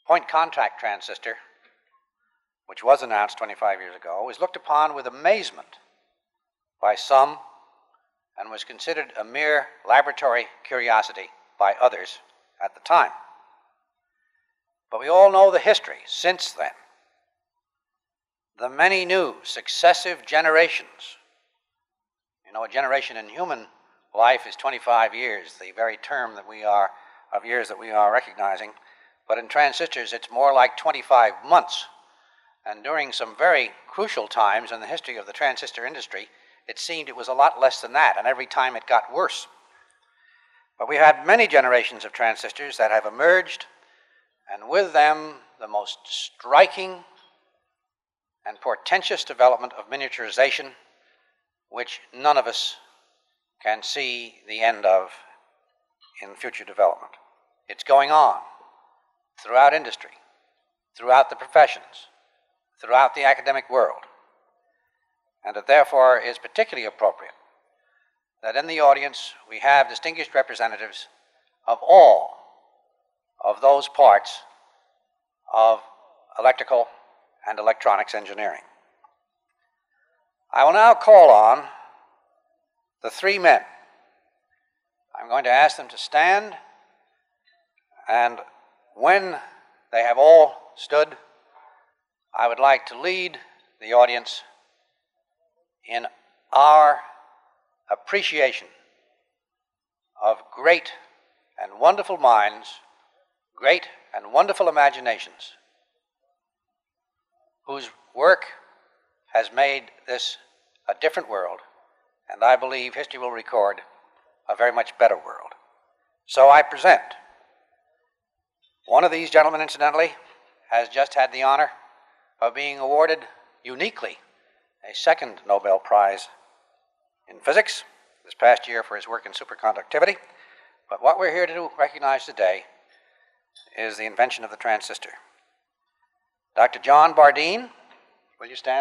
point contact transistor, which was announced 25 years ago, was looked upon with amazement by some and was considered a mere laboratory curiosity by others at the time. But we all know the history since then. The many new successive generations. You know, a generation in human life is 25 years, the very term that we are, of years that we are recognizing. But in transistors, it's more like 25 months. And during some very crucial times in the history of the transistor industry, it seemed it was a lot less than that, and every time it got worse. But we had many generations of transistors that have emerged, and with them the most striking and portentous development of miniaturization, which none of us can see the end of in future development. It's going on throughout industry, throughout the professions, throughout the academic world, and it therefore is particularly appropriate that in the audience we have distinguished representatives of all of those parts of electrical and electronics engineering. I will now call on the three men. I'm going to ask them to stand, and when they have all stood, I would like to lead the audience in our appreciation of great and wonderful minds, great and wonderful imaginations, whose work has made this a different world, and I believe history will record a very much better world. So I present one of these gentlemen, incidentally, has just had the honor of being awarded uniquely a second Nobel Prize in physics this past year for his work in superconductivity. But what we're here to recognize today is the invention of the transistor. Dr. John Bardeen, will you stand?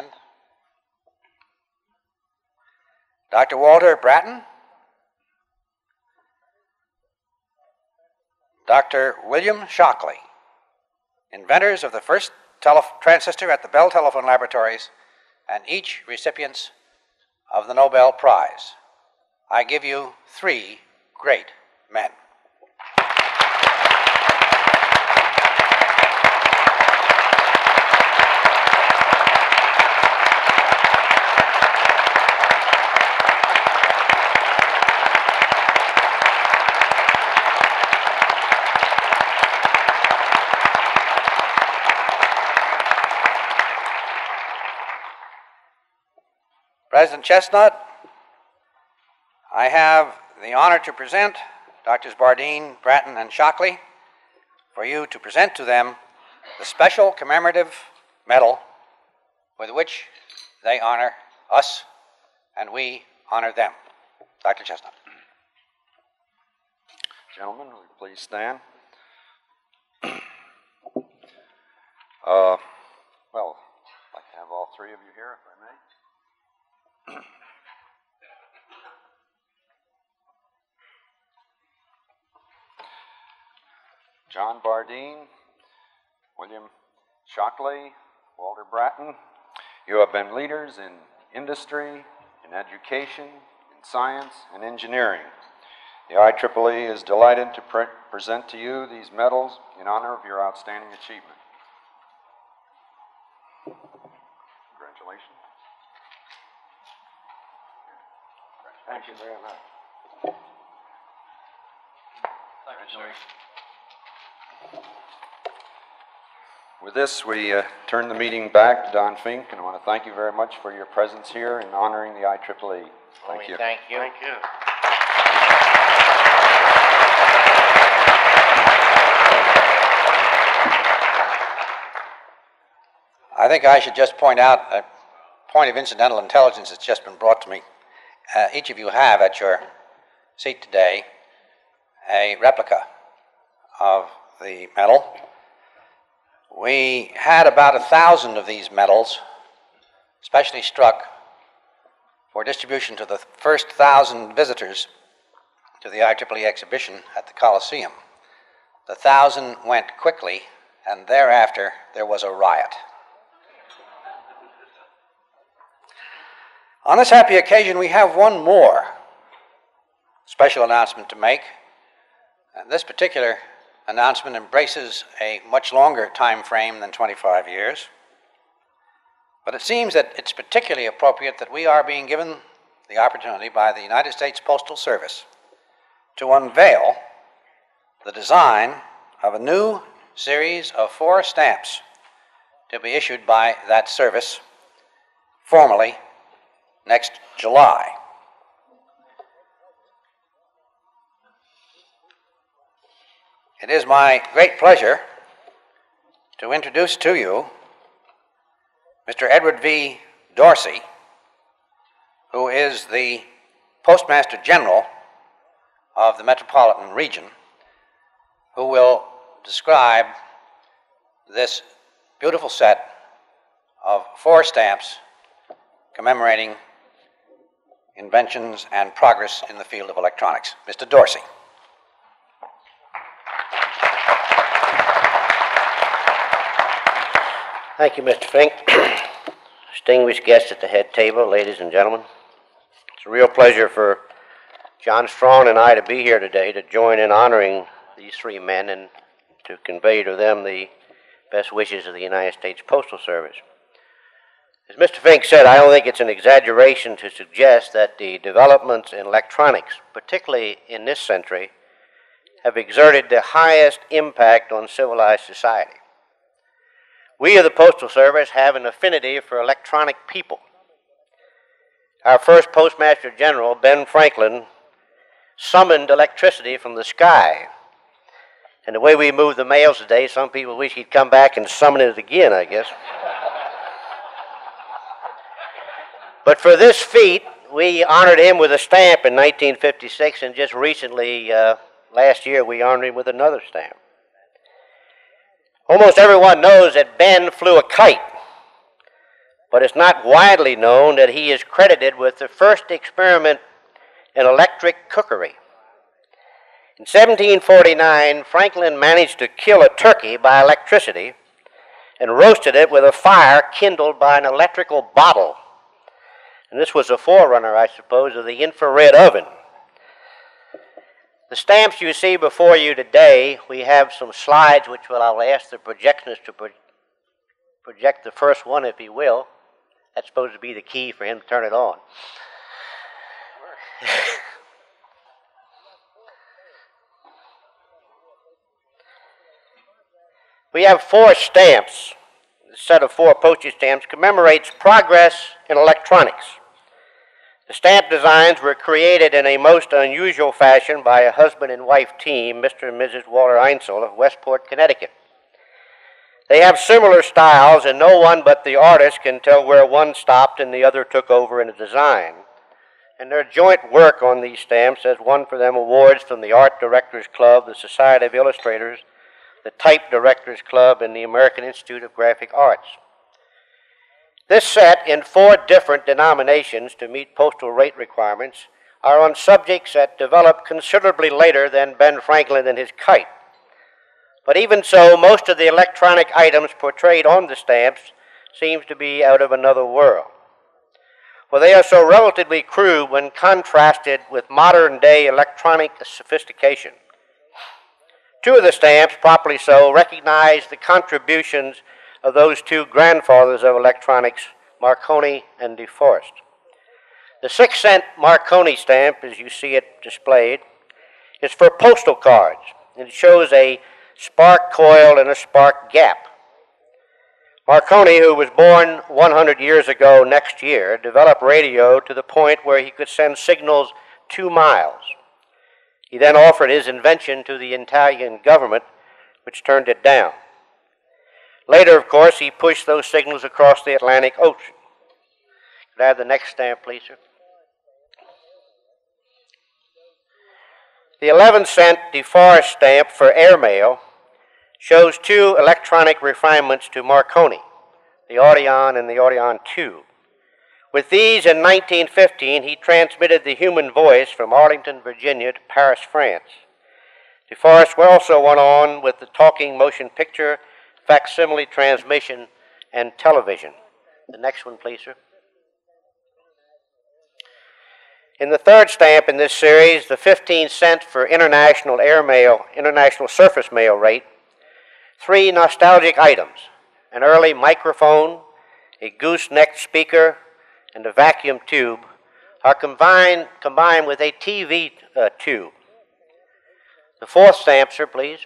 Dr. Walter Brattain, Dr. William Shockley, inventors of the first transistor at the Bell Telephone Laboratories, and each recipients of the Nobel Prize. I give you three great men. President Chestnut, I have the honor to present Drs. Bardeen, Brattain, and Shockley for you to present to them the special commemorative medal with which they honor us and we honor them. Dr. Chestnut. Gentlemen, will you please stand? Well, I'd like to have all three of you here, if I may. John Bardeen, William Shockley, Walter Brattain, you have been leaders in industry, in education, in science, and engineering. The IEEE is delighted to present to you these medals in honor of your outstanding achievement. Congratulations. Thank you very much. Congratulations. With this, we turn the meeting back to Don Fink, and I want to thank you very much for your presence here in honoring the IEEE. Thank you. Thank you. Thank you. I think I should just point out a point of incidental intelligence that's just been brought to me. Each of you have at your seat today a replica of the medal. We had about 1,000 of these medals specially struck for distribution to the first 1,000 visitors to the IEEE exhibition at the Coliseum. The 1,000 went quickly and thereafter there was a riot. On this happy occasion, we have one more special announcement to make. And this particular announcement embraces a much longer time frame than 25 years. But it seems that it's particularly appropriate that we are being given the opportunity by the United States Postal Service to unveil the design of a new series of 4 stamps to be issued by that service formally next July. It is my great pleasure to introduce to you Mr. Edward V. Dorsey, who is the Postmaster General of the Metropolitan Region, who will describe this beautiful set of 4 stamps commemorating inventions and progress in the field of electronics. Mr. Dorsey. Thank you, Mr. Fink. Distinguished guests at the head table, ladies and gentlemen. It's a real pleasure for John Strawn and I to be here today to join in honoring these 3 men and to convey to them the best wishes of the United States Postal Service. As Mr. Fink said, I don't think it's an exaggeration to suggest that the developments in electronics, particularly in this century, have exerted the highest impact on civilized society. We of the Postal Service have an affinity for electronic people. Our first Postmaster General, Ben Franklin, summoned electricity from the sky. And the way we move the mails today, some people wish he'd come back and summon it again, I guess. But for this feat, we honored him with a stamp in 1956, and just recently, last year, we honored him with another stamp. Almost everyone knows that Ben flew a kite, but it's not widely known that he is credited with the first experiment in electric cookery. In 1749, Franklin managed to kill a turkey by electricity and roasted it with a fire kindled by an electrical bottle. And this was a forerunner, I suppose, of the infrared oven. The stamps you see before you today, we have some slides which I'll ask the projectionist to project the first one, if he will. That's supposed to be the key for him to turn it on. We have 4 stamps. The set of 4 postage stamps commemorates progress in electronics. The stamp designs were created in a most unusual fashion by a husband and wife team, Mr. and Mrs. Walter Einsel of Westport, Connecticut. They have similar styles, and no one but the artist can tell where one stopped and the other took over in the design. And their joint work on these stamps has won for them awards from the Art Directors Club, the Society of Illustrators, the Type Directors Club, and the American Institute of Graphic Arts. This set, in 4 different denominations to meet postal rate requirements, are on subjects that developed considerably later than Ben Franklin and his kite. But even so, most of the electronic items portrayed on the stamps seems to be out of another world. For they are so relatively crude when contrasted with modern-day electronic sophistication. 2 of the stamps, properly so, recognize the contributions of those 2 grandfathers of electronics, Marconi and DeForest. The 6-cent Marconi stamp, as you see it displayed, is for postal cards. It shows a spark coil and a spark gap. Marconi, who was born 100 years ago next year, developed radio to the point where he could send signals 2 miles. He then offered his invention to the Italian government, which turned it down. Later, of course, he pushed those signals across the Atlantic Ocean. Could I have the next stamp, please, sir? The 11-cent DeForest stamp for airmail shows 2 electronic refinements to Marconi, the Audion and the Audion II. With these, in 1915, he transmitted the human voice from Arlington, Virginia to Paris, France. DeForest also went on with the talking motion picture facsimile transmission, and television. The next one, please, sir. In the third stamp in this series, the 15 cent for international airmail, international surface mail rate, 3 nostalgic items: an early microphone, a gooseneck speaker, and a vacuum tube are combined with a TV tube. The fourth stamp, sir, please.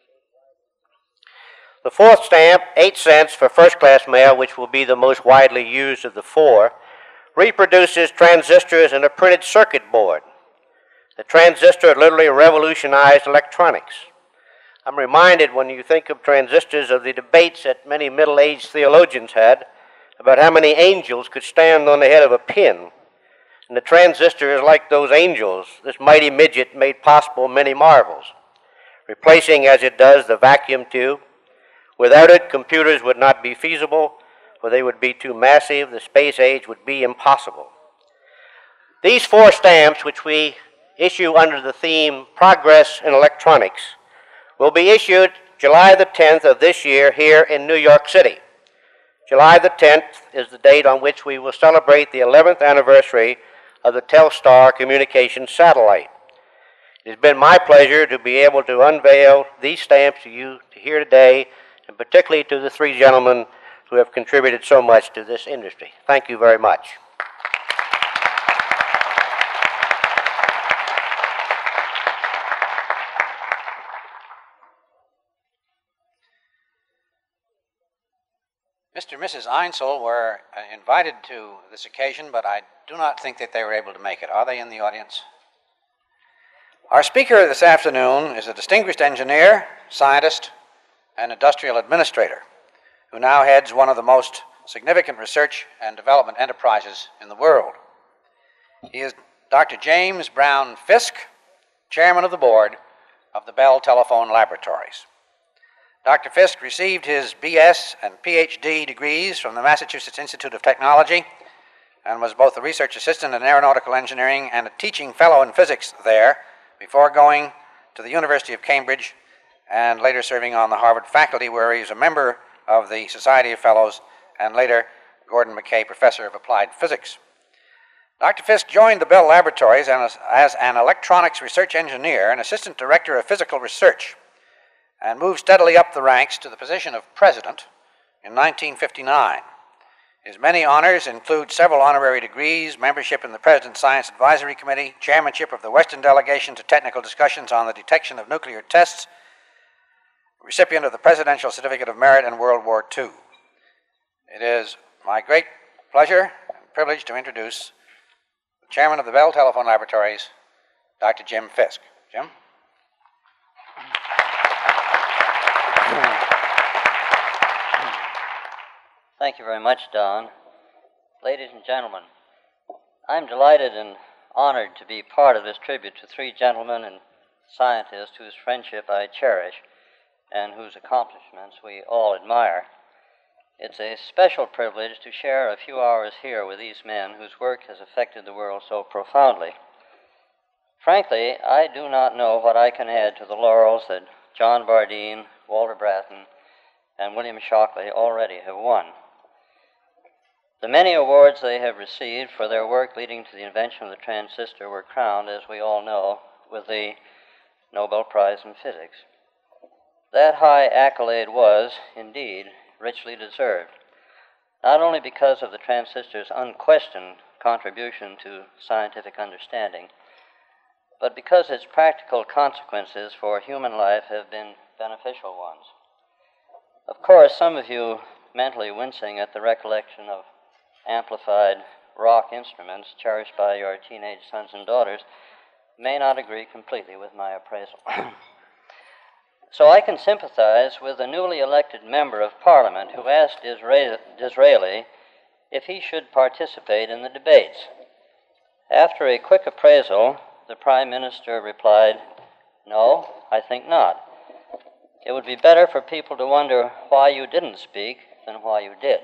The fourth stamp, 8 cents for first-class mail, which will be the most widely used of the 4, reproduces transistors and a printed circuit board. The transistor literally revolutionized electronics. I'm reminded, when you think of transistors, of the debates that many middle-aged theologians had about how many angels could stand on the head of a pin. And the transistor is like those angels. This mighty midget made possible many marvels, replacing, as it does, the vacuum tube. Without it, computers would not be feasible, or they would be too massive. The space age would be impossible. These 4 stamps, which we issue under the theme Progress in Electronics, will be issued July the 10th of this year here in New York City. July the 10th is the date on which we will celebrate the 11th anniversary of the Telstar communications satellite. It has been my pleasure to be able to unveil these stamps to you here today, and particularly to the 3 gentlemen who have contributed so much to this industry. Thank you very much. Mr. and Mrs. Einsel were invited to this occasion, but I do not think that they were able to make it. Are they in the audience? Our speaker this afternoon is a distinguished engineer, scientist, and industrial administrator who now heads one of the most significant research and development enterprises in the world. He is Dr. James Brown Fisk, chairman of the board of the Bell Telephone Laboratories. Dr. Fisk received his BS and PhD degrees from the Massachusetts Institute of Technology and was both a research assistant in aeronautical engineering and a teaching fellow in physics there before going to the University of Cambridge and later serving on the Harvard faculty, where he was a member of the Society of Fellows and later Gordon McKay Professor of Applied Physics. Dr. Fisk joined the Bell Laboratories as an electronics research engineer and assistant director of physical research, and moved steadily up the ranks to the position of president in 1959. His many honors include several honorary degrees, membership in the President's Science Advisory Committee, chairmanship of the Western Delegation to Technical Discussions on the Detection of Nuclear Tests, recipient of the Presidential Certificate of Merit in World War II. It is my great pleasure and privilege to introduce the chairman of the Bell Telephone Laboratories, Dr. Jim Fisk. Jim? Thank you very much, Don. Ladies and gentlemen, I'm delighted and honored to be part of this tribute to 3 gentlemen and scientists whose friendship I cherish and whose accomplishments we all admire. It's a special privilege to share a few hours here with these men whose work has affected the world so profoundly. Frankly, I do not know what I can add to the laurels that John Bardeen, Walter Brattain, and William Shockley already have won. The many awards they have received for their work leading to the invention of the transistor were crowned, as we all know, with the Nobel Prize in Physics. That high accolade was, indeed, richly deserved, not only because of the transistor's unquestioned contribution to scientific understanding, but because its practical consequences for human life have been beneficial ones. Of course, some of you mentally wincing at the recollection of amplified rock instruments cherished by your teenage sons and daughters may not agree completely with my appraisal. So I can sympathize with the newly elected member of Parliament who asked Disraeli if he should participate in the debates. After a quick appraisal, the Prime Minister replied, "No, I think not. It would be better for people to wonder why you didn't speak than why you did."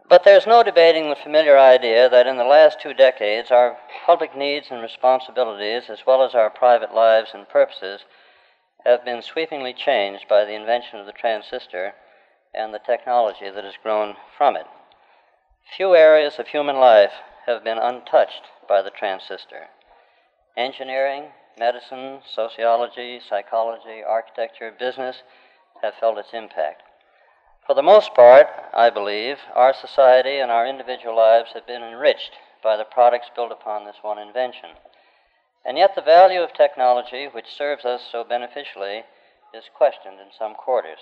But there's no debating the familiar idea that in the last 2 decades, our public needs and responsibilities, as well as our private lives and purposes, have been sweepingly changed by the invention of the transistor and the technology that has grown from it. Few areas of human life have been untouched by the transistor. Engineering, medicine, sociology, psychology, architecture, business have felt its impact. For the most part, I believe, our society and our individual lives have been enriched by the products built upon this one invention. And yet the value of technology, which serves us so beneficially, is questioned in some quarters.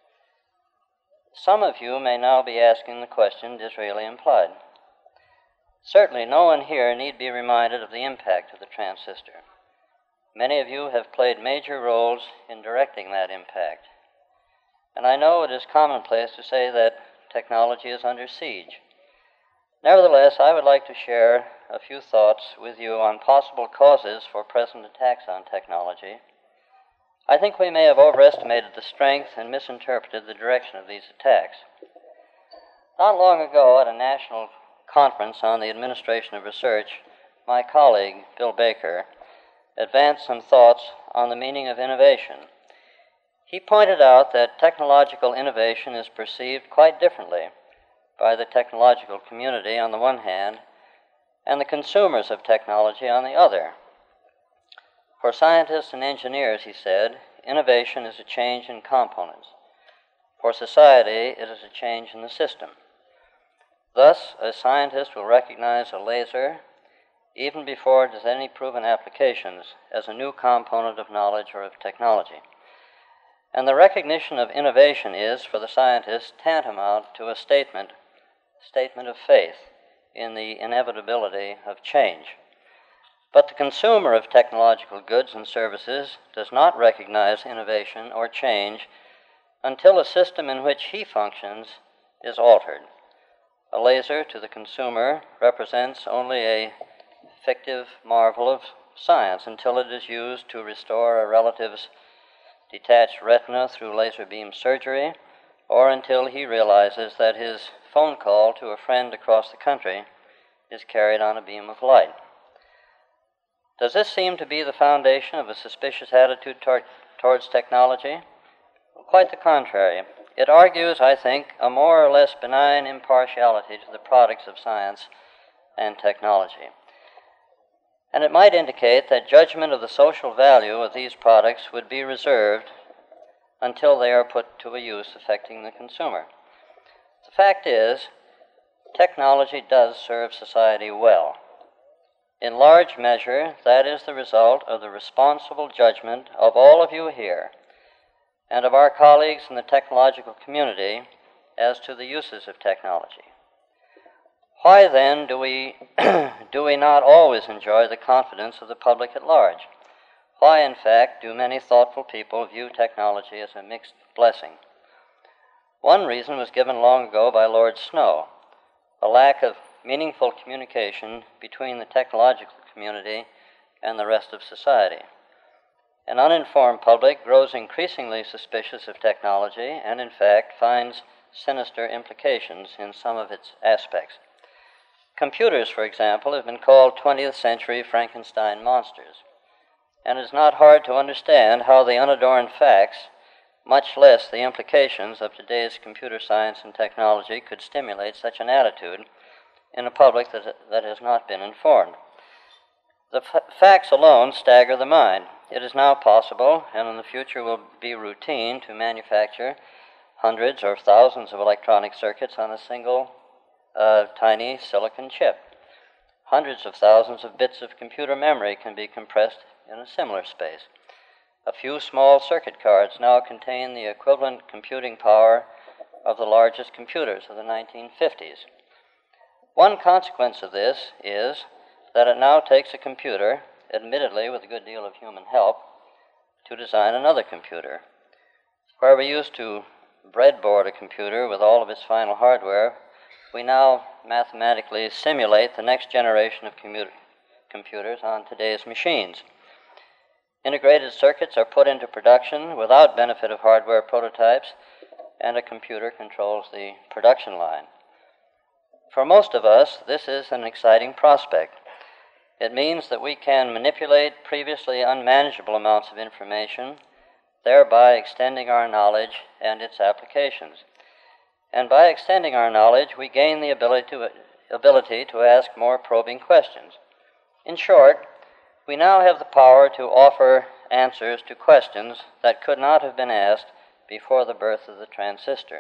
Some of you may now be asking the question Disraeli implied. Certainly no one here need be reminded of the impact of the transistor. Many of you have played major roles in directing that impact. And I know it is commonplace to say that technology is under siege. Nevertheless, I would like to share a few thoughts with you on possible causes for present attacks on technology. I think we may have overestimated the strength and misinterpreted the direction of these attacks. Not long ago, at a national conference on the administration of research, my colleague, Bill Baker, advanced some thoughts on the meaning of innovation. He pointed out that technological innovation is perceived quite differently by the technological community on the one hand, and the consumers of technology on the other. For scientists and engineers, he said, innovation is a change in components. For society, it is a change in the system. Thus, a scientist will recognize a laser, even before it has any proven applications, as a new component of knowledge or of technology. And the recognition of innovation is, for the scientist, tantamount to a statement of faith in the inevitability of change. But the consumer of technological goods and services does not recognize innovation or change until a system in which he functions is altered. A laser to the consumer represents only a fictive marvel of science until it is used to restore a relative's detached retina through laser beam surgery, or until he realizes that his phone call to a friend across the country is carried on a beam of light. Does this seem to be the foundation of a suspicious attitude towards technology? Well, quite the contrary. It argues, I think, a more or less benign impartiality to the products of science and technology. And it might indicate that judgment of the social value of these products would be reserved until they are put to a use affecting the consumer. The fact is, technology does serve society well. In large measure, that is the result of the responsible judgment of all of you here and of our colleagues in the technological community as to the uses of technology. Why then do we not always enjoy the confidence of the public at large? Why, in fact, do many thoughtful people view technology as a mixed blessing? One reason was given long ago by Lord Snow: a lack of meaningful communication between the technological community and the rest of society. An uninformed public grows increasingly suspicious of technology and, in fact, finds sinister implications in some of its aspects. Computers, for example, have been called 20th century Frankenstein monsters, and it is not hard to understand how the unadorned facts, much less the implications of today's computer science and technology, could stimulate such an attitude in a public that has not been informed. The facts alone stagger the mind. It is now possible, and in the future will be routine, to manufacture hundreds or thousands of electronic circuits on a single tiny silicon chip. Hundreds of thousands of bits of computer memory can be compressed in a similar space. A few small circuit cards now contain the equivalent computing power of the largest computers of the 1950s. One consequence of this is that it now takes a computer, admittedly with a good deal of human help, to design another computer. Where we used to breadboard a computer with all of its final hardware, we now mathematically simulate the next generation of computers on today's machines. Integrated circuits are put into production without benefit of hardware prototypes, and a computer controls the production line. For most of us, this is an exciting prospect. It means that we can manipulate previously unmanageable amounts of information, thereby extending our knowledge and its applications. And by extending our knowledge, we gain the ability to ask more probing questions. In short, we now have the power to offer answers to questions that could not have been asked before the birth of the transistor.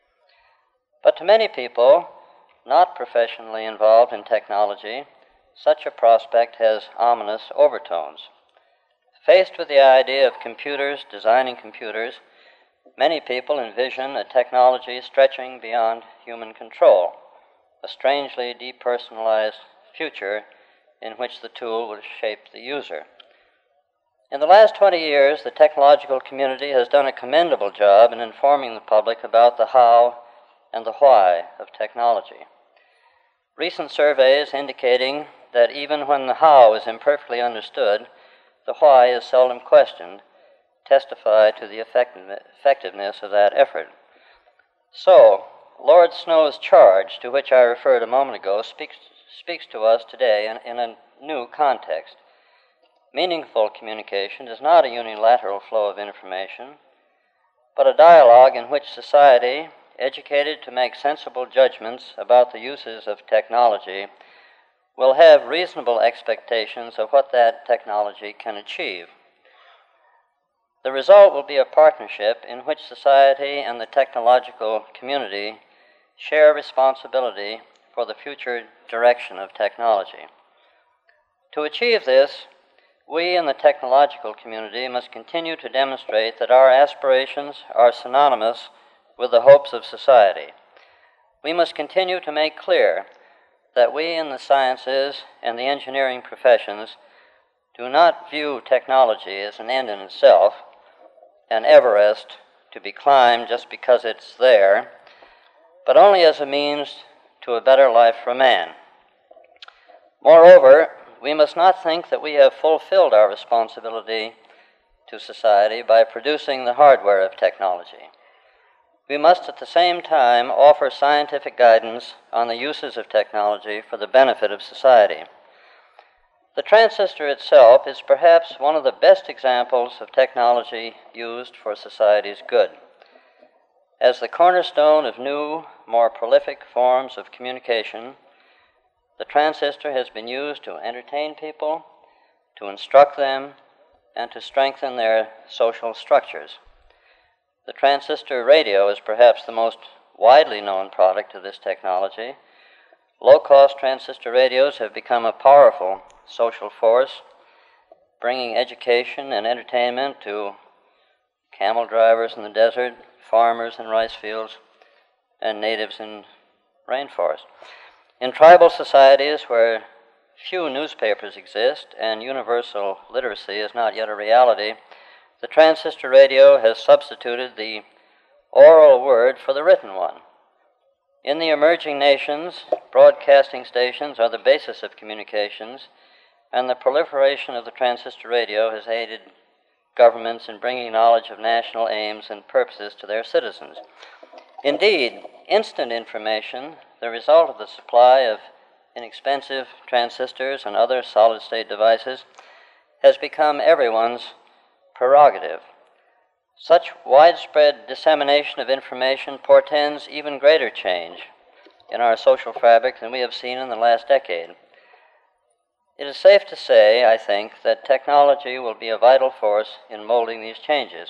But to many people not professionally involved in technology, such a prospect has ominous overtones. Faced with the idea of designing computers, many people envision a technology stretching beyond human control, a strangely depersonalized future in which the tool will shape the user. In the last 20 years, the technological community has done a commendable job in informing the public about the how and the why of technology. Recent surveys indicating that even when the how is imperfectly understood, the why is seldom questioned, testify to the effectiveness of that effort. So, Lord Snow's charge, to which I referred a moment ago, speaks to us today in a new context. Meaningful communication is not a unilateral flow of information, but a dialogue in which society, educated to make sensible judgments about the uses of technology, will have reasonable expectations of what that technology can achieve. The result will be a partnership in which society and the technological community share responsibility for the future direction of technology. To achieve this, we in the technological community must continue to demonstrate that our aspirations are synonymous with the hopes of society. We must continue to make clear that we in the sciences and the engineering professions do not view technology as an end in itself, an Everest to be climbed just because it's there, but only as a means to a better life for man. Moreover, we must not think that we have fulfilled our responsibility to society by producing the hardware of technology. We must at the same time offer scientific guidance on the uses of technology for the benefit of society. The transistor itself is perhaps one of the best examples of technology used for society's good. As the cornerstone of new, more prolific forms of communication, the transistor has been used to entertain people, to instruct them, and to strengthen their social structures. The transistor radio is perhaps the most widely known product of this technology. Low-cost transistor radios have become a powerful social force, bringing education and entertainment to camel drivers in the desert, farmers in rice fields, and natives in rainforests. In tribal societies where few newspapers exist and universal literacy is not yet a reality, the transistor radio has substituted the oral word for the written one. In the emerging nations, broadcasting stations are the basis of communications, and the proliferation of the transistor radio has aided governments in bringing knowledge of national aims and purposes to their citizens. Indeed, instant information, the result of the supply of inexpensive transistors and other solid-state devices, has become everyone's prerogative. Such widespread dissemination of information portends even greater change in our social fabric than we have seen in the last decade. It is safe to say, I think, that technology will be a vital force in molding these changes.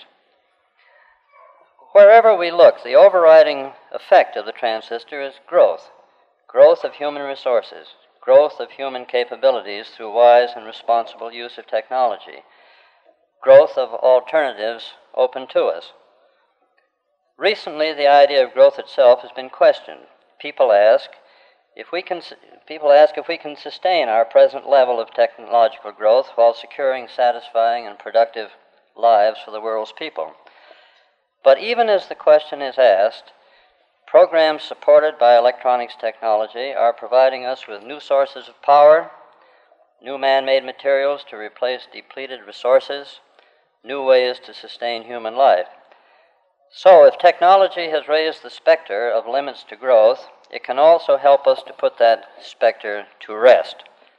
Wherever we look, the overriding effect of the transistor is growth of human resources, growth of human capabilities through wise and responsible use of technology, growth of alternatives open to us. Recently, the idea of growth itself has been questioned. People ask if we can sustain our present level of technological growth while securing satisfying and productive lives for the world's people. But even as the question is asked, programs supported by electronics technology are providing us with new sources of power, new man-made materials to replace depleted resources, new ways to sustain human life. So if technology has raised the specter of limits to growth, it can also help us to put that specter to rest.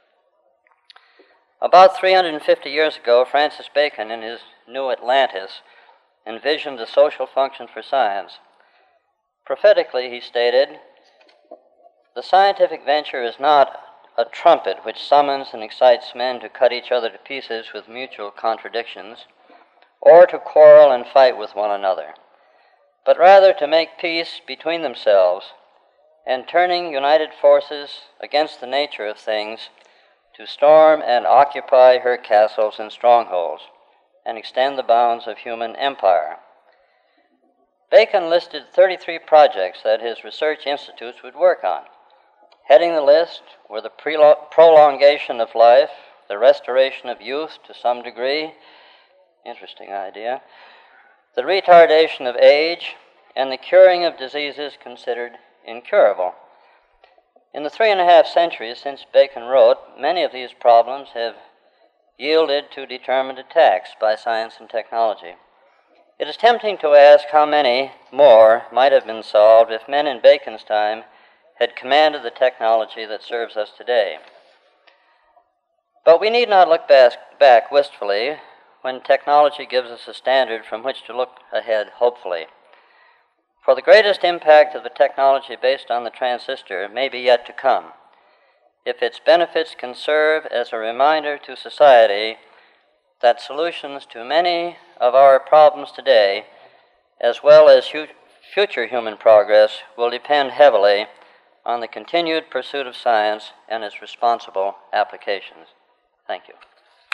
About 350 years ago, Francis Bacon, in his New Atlantis, envisioned the social function for science. Prophetically, he stated, "The scientific venture is not a trumpet which summons and excites men to cut each other to pieces with mutual contradictions, or to quarrel and fight with one another, but rather to make peace between themselves, and turning united forces against the nature of things, to storm and occupy her castles and strongholds, and extend the bounds of human empire." Bacon listed 33 projects that his research institutes would work on. Heading the list were the prolongation of life, the restoration of youth to some degree, interesting idea, the retardation of age, and the curing of diseases considered incurable. In the 3.5 centuries since Bacon wrote, many of these problems have yielded to determined attacks by science and technology. It is tempting to ask how many more might have been solved if men in Bacon's time had commanded the technology that serves us today. But we need not look back wistfully when technology gives us a standard from which to look ahead hopefully. For the greatest impact of the technology based on the transistor may be yet to come, if its benefits can serve as a reminder to society that solutions to many of our problems today, as well as future human progress, will depend heavily on the continued pursuit of science and its responsible applications. Thank you.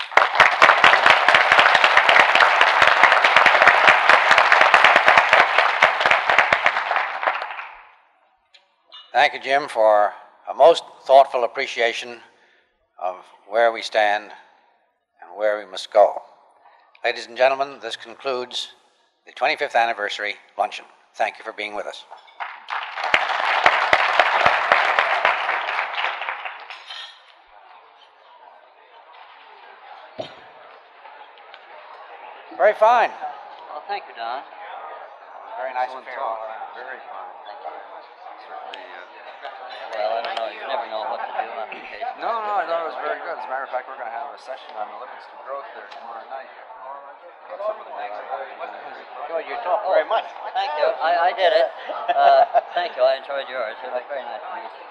Thank you, Jim, for a most thoughtful appreciation of where we stand and where we must go. Ladies and gentlemen, this concludes the 25th anniversary luncheon. Thank you for being with us. Very fine. Well, thank you, Don. Very nice affair. Very fine. Certainly, Well, I don't know. You never know what to do on occasion. no, I thought it was very good. As a matter of fact, we're going to have a session on the limits to growth there tomorrow night. Good, you talk very much. Thank you. I did it. Thank you. I enjoyed yours. It was very nice to meet you.